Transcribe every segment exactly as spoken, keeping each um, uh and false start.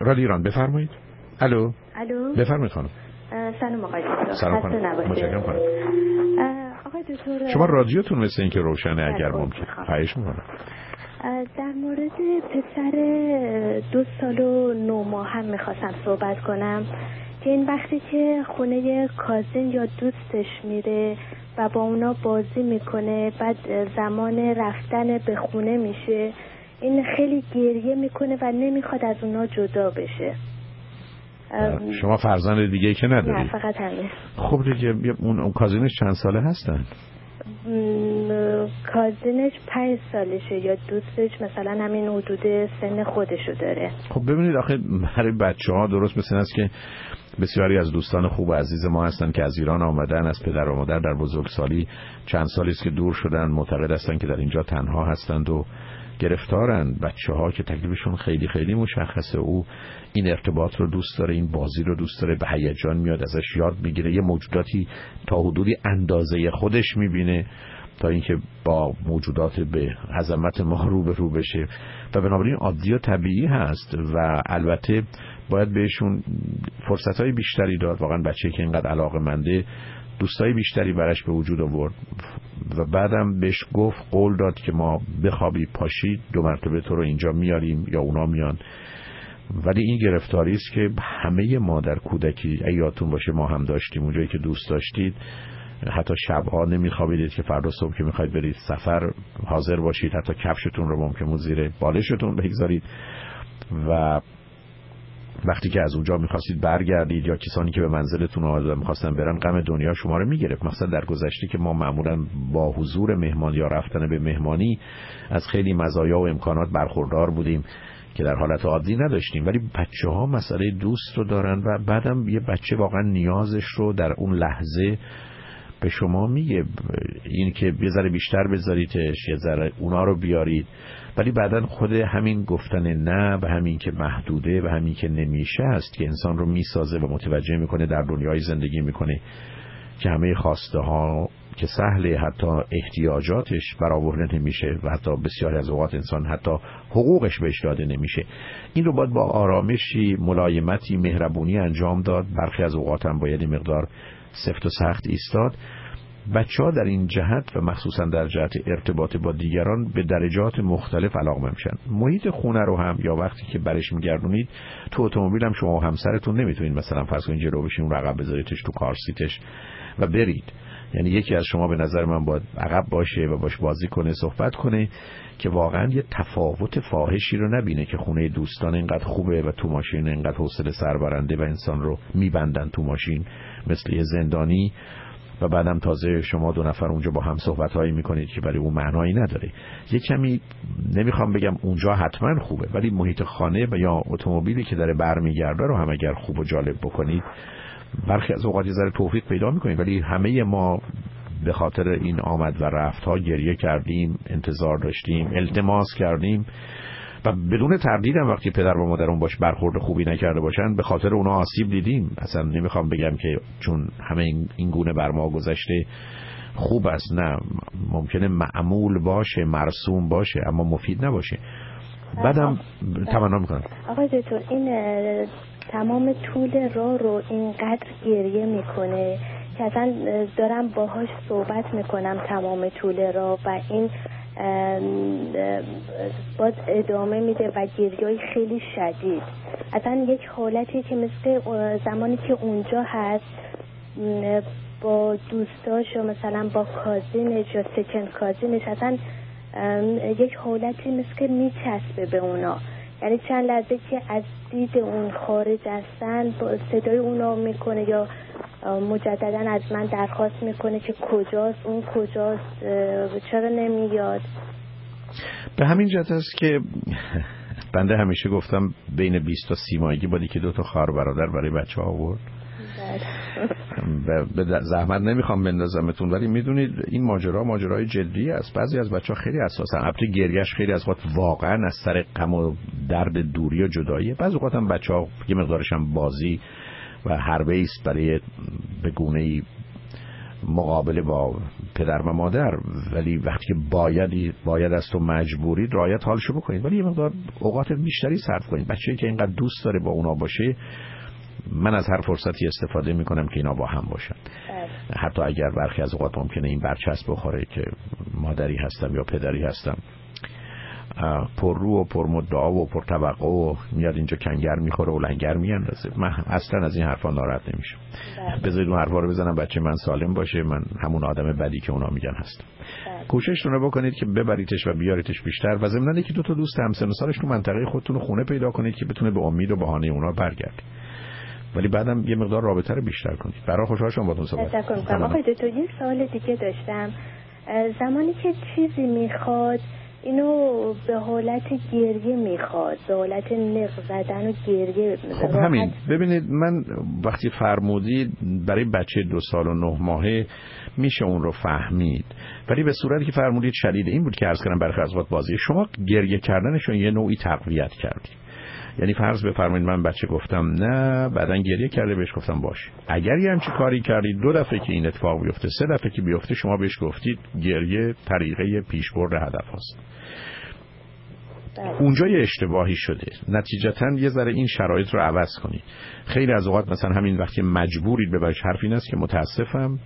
رادیو ایران بفرمایید. الو. الو. بفرمایید خانم. سلام آقای دکتر. سلام خانم. متشکرم خانم. آقای دکتر شما رادیوتون مثل اینکه روشنه اگر ممکن. خواهش می‌کنم. در مورد پسر دو سال و نه ماه هم میخواستم صحبت کنم که این وقتی که خونه کازین یا دوستش میره و با اونا بازی میکنه، بعد زمان رفتن به خونه میشه، این خیلی گریه میکنه و نمیخواد از اونا جدا بشه. شما فرزند دیگه که نداری؟ نه، فقط همین. خب دیگه اون, اون کازینش چند ساله هستن؟ کازینش پنج سالشه یا دوستش مثلا همین حدود سن خودشو داره. خب ببینید آخه برای بچه ها درست مثل این است که بسیاری از دوستان خوب و عزیز ما هستن که از ایران آمدن، از پدر و مادر در بزرگسالی چند سالی است که دور شدن، معتقد هستن که در اینجا تنها هستند و گرفتارن. بچه ها که تکلیفشون خیلی خیلی مشخصه، او این ارتباط رو دوست داره، این بازی رو دوست داره، به هیجان میاد، ازش یاد میگیره، یه موجوداتی تا حدودی اندازه خودش میبینه تا اینکه با موجودات به عظمت ما رو به رو بشه و بنابراین عادی و طبیعی هست و البته باید بهشون فرصتهای بیشتری داد. واقعا بچه که اینقدر علاقه‌منده دوستای بیشتری برش به وجود آورد و بعدم بهش گفت، قول داد که ما بخوابی پاشید دو مرتبه تو رو اینجا میاریم یا اونا میان. ولی این گرفتاری است که همه ما در کودکی یادتون باشه ما هم داشتیم. اونجایی که دوست داشتید حتی شبها نمیخوابیدید که فردا صبح که میخواید برید سفر حاضر باشید، حتی کفشتون رو ممکن بود زیر بالشتون بگذارید و وقتی که از اونجا میخواستید برگردید یا کسانی که به منزلتون آمده میخواستن برن، غم دنیا شما رو میگرفت. مثلا در گذشته که ما معمولا با حضور مهمان یا رفتن به مهمانی از خیلی مزایا و امکانات برخوردار بودیم که در حالت عادی نداشتیم. ولی بچه ها مسئله دوست رو دارن و بعدم یه بچه واقعا نیازش رو در اون لحظه به شما میگه، این که یه ذره بیشتر بذاریدش، یه ذره اونا رو بیارید. ولی بعدن خود همین گفتن نه و همین که محدوده و همین که نمیشه است که انسان رو میسازه و متوجه میکنه در دنیای زندگی میکنه که همه خواسته ها که سهله، حتی احتیاجاتش برآورده نمیشه و حتی بسیاری از اوقات انسان حتی حقوقش بهش داده نمیشه. این رو باید با آرامشی، ملایمتی، مهربونی انجام داد. برخی از اوقات هم باید مقدار سفت و سخت ایستاد. بچه‌ها در این جهت و مخصوصا در جهت ارتباط با دیگران به درجات مختلف علاقه میشن. محیط خونه رو هم یا وقتی که برش میگردونید تو اتومبیل هم شما و همسرتون نمیتونید مثلا فرض کنید جلو بشین رقم بذاریدش تو کار سیتش و برید. یعنی یکی از شما به نظر من باید عقب باشه و باش بازی کنه، صحبت کنه که واقعا یه تفاوت فاحشی رو نبینه که خونه دوستان اینقدر خوبه و تو ماشین اینقدر حوصله سربرنده و انسان رو میبندن تو ماشین مثل یه زندانی و بعدم تازه شما دو نفر اونجا با هم صحبت‌هایی میکنید که برای اون معنایی نداره. یه کمی نمیخوام بگم اونجا حتما خوبه، ولی محیط خانه و یا اتومبیلی که داره برمیگرده رو هم اگر خوب و جالب بکنید برخی از اوقات یه ذره توفیق پیدا میکنید. ولی همه ما به خاطر این آمد و رفت‌ها گریه کردیم، انتظار داشتیم، التماس کردیم و بدون تردید هم وقتی پدر و مادرمون باش برخورد خوبی نکرده باشن به خاطر اونا آسیب دیدیم. اصلا نمیخوام بگم که چون همه این گونه بر ما گذشته خوب است، نه، ممکنه معمول باشه، مرسوم باشه اما مفید نباشه. بعدم تمنا میکنم آقای دکتر این تمام طول راه رو اینقدر گریه میکنه که اصلا دارم باهاش صحبت میکنم تمام طول راه و این باز ادامه میده و گریه‌ای خیلی شدید. اصلا یک حالتی که مثل زمانی که اونجا هست با دوستاش و مثلا با کازینش یا سکند کازینش، اصلا یک حالتی مثل که میچسبه به اونا. یعنی چند لحظه که از دید اون خارج هستن با صدای اونا میکنه یا مجددا از من درخواست میکنه که کجاست، اون کجاست، چرا نمیاد. به همین جهت است که بنده همیشه گفتم بین بیست تا سی ماهگی بودی که دو تا خواهر برادر برای بچه ها آورد. به زحمت نمیخوام بندازمتون ولی میدونید این ماجرا ماجرای جدی است. بعضی از بچه ها خیلی حساسن. البته گریهش خیلی از وقت واقعا از سر غم و درد دوری و جداییه. بعضی وقت هم بچه ها یه مقدارش هم بازی و حربه است برای به گونه‌ای مقابله با پدر و مادر، ولی وقتی باید باید از تو مجبورید رعایت حالشو بکنید، ولی یه مقدار اوقات بیشتری صرف کنید. بچه‌ای که اینقدر دوست داره با اونا باشه، من از هر فرصتی استفاده میکنم که اینا با هم باشن. حتی اگر برخی از اوقات ممکنه این برچسب بخوره که مادری هستم یا پدری هستم، پر رو و پر مدعا و پر توقع و میاد اینجا کنگر میخوره و لنگر میاندازه. من اصلا از این حرفا ناراحت نمیشم. بذارید اون حرفا رو بزنم بچه من سالم باشه، من همون آدم بدی که اونا میگن هستم. کوششتون رو بکنید که ببریدش و بیاریدش بیشتر، و ضمن اینکه دو تا دوست همسن و سالش تو منطقه خودتون خونه پیدا کنید که بتونه به امید و بهانه اونا برگرده، ولی بعدم یه مقدار رابطه رو بیشتر کنید. برای خوشحال شدم باهاتون صحبت کردم. آقای دکتر یه سوال دیگه داشتم. زمانی که چیزی میخواد اینو به حالت گریه میخواد، به حالت نق زدن و گریه. خب همین ببینید، من وقتی فرمودید برای بچه دو سال و نه ماهه میشه اون رو فهمید، ولی به صورتی که فرمودید شدید این بود که عرض کردم برخی از وقت بازی شما گریه کردنشون یه نوعی تقویت کردید. یعنی فرض بفرمایید من بچه گفتم نه، بعدن گریه کرده، بهش گفتم باشه. اگر یه همچین کاری کردید دو دفعه که این اتفاق بیفته، سه دفعه که بیفته، شما بهش گفتید گریه طریقه پیشبرد هدف هست. اونجا یه اشتباهی شده. نتیجتاً یه ذره این شرایط رو عوض کنید. خیلی از اوقات مثلا همین وقتی مجبورید ببرش حرف این است که متاسفم،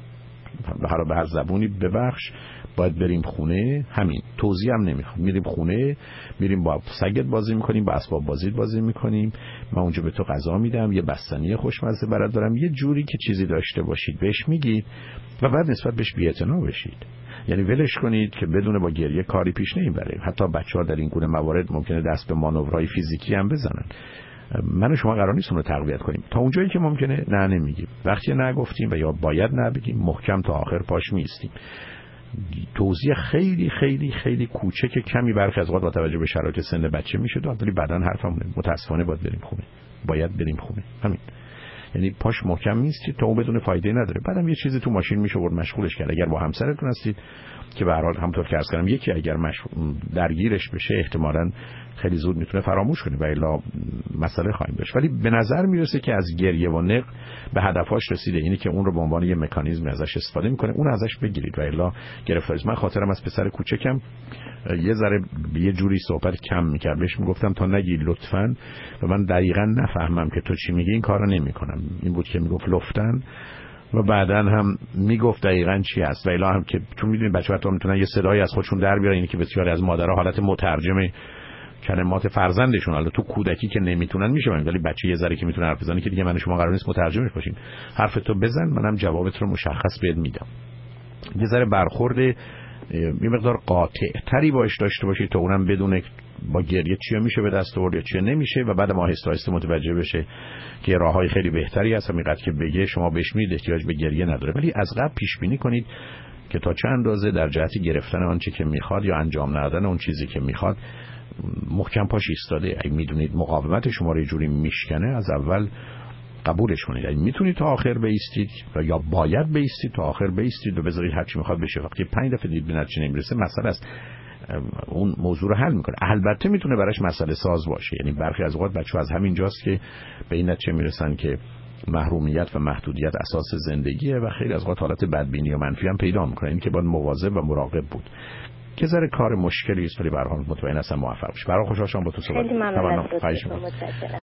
به هر زبونی ببخش، باید بریم خونه. همین توضیح هم نمیخوام. میریم خونه، میریم با سگت بازی میکنیم، با اسباب بازیت بازی میکنیم، من اونجا به تو غذا میدم، یه بستنی خوشمزه برات دارم، یه جوری که چیزی داشته باشید بهش میگید و بعد نسبت بهش بی‌اعتنا بشید. یعنی ولش کنید که بدون با گریه کاری پیش نمیبره. حتی بچه‌ها در این گونه موارد ممکنه دست به مانورهای فیزیکی هم بزنن. من و شما قرار نیست اون رو تقویت کنیم. تا اونجایی که ممکنه نه نمیگیم. وقتی نه گفتیم و یا باید نه بگیم، محکم تا آخر پاش میستیم. توضیح خیلی خیلی خیلی کوچک کمی برخی از اوقات با توجه به شرایط سن بچه میشه داد، ولی بعدن حرفمونه متاسفانه باید بریم خونه. باید بریم خونه. همین. یعنی پاش محکم میستید تا اون بدون فایده نداره. بعدم یه چیزی تو ماشین میشه برد مشغولش کرد. اگر با همسرتون هستید که به هر حال همونطور که عرض کردم یکی اگر مشغول درگیرش بشه احتمالاً خیلی زود میتونه فراموش کنه و الا مسئله خواهیم داشت. ولی به نظر میرسه که از گریه و نق به هدفش رسیده، اینی که اون رو به عنوان یه مکانیزم ازش استفاده میکنه، اون ازش بگیرید و الا گرفتاریست. من خاطرم از پسر کوچکم یه ذره یه جوری صحبت کم میکرد، بهش میگفتم تا نگی لطفاً و من دقیقاً نفهمم که تو چی میگی این کارو نمیکنم. این بود که میگفت لطفاً و بعدن هم میگفت دقیقاً چی هست و الا هم که چون میدونید بچه‌ها تا میتونن یه صدایی از خودشون در بیارن، اینی که بسیاری از مادرها حالت مترجم کلمات فرزندشون، حالا تو کودکی که نمیتونن میشه، ولی بچه یه ذره که میتونه حرف بزنه که دیگه من شما قرار نیست مترجمش باشیم. حرفتو بزن منم جوابت رو مشخص بهت میدم. یه ذره برخورد یه مقدار قاطع تری باش داشته باشید تا اونم بدونه با گریه چی میشه به دست آورد یا چی نمیشه و بعد ما آهسته آهسته متوجه بشه که راههای خیلی بهتری هست. همینقدر که بگه شما بهش میدید احتیاج به گریه نداره، ولی از قبل پیش بینی کنید که تا چه اندازه در جهت گرفتن آن چیزی که میخواد یا انجام ندادن اون چیزی که میخواد محکم پاش ایستاده. اگه میدونید مقاومت شما رو یه جوری میشکنه از اول قبولش کنید. اگه میتونید تا آخر بایستید و یا باید بایستید تا آخر بایستید و بذارید هر چی میخواد بشه. وقتی پنج دفعه دید به نتیجه نمیرسه مسئله است، اون موضوع رو حل میکنه. البته میتونه براش مسئله ساز باشه. یعنی برخی از اوقات بچه‌ها از همین جاست که به این نتیجه میرسن که محرومیت و محدودیت اساس زندگیه و خیلی از اوقات حالت بدبینی و منفی هم پیدا میکنه. این که باید مواظب و مراقب بود. که ذره کار مشکلی است ولی به هر حال مطمئن هستم موفق بشید. برای خوشحال شدم با تو صحبت کردم.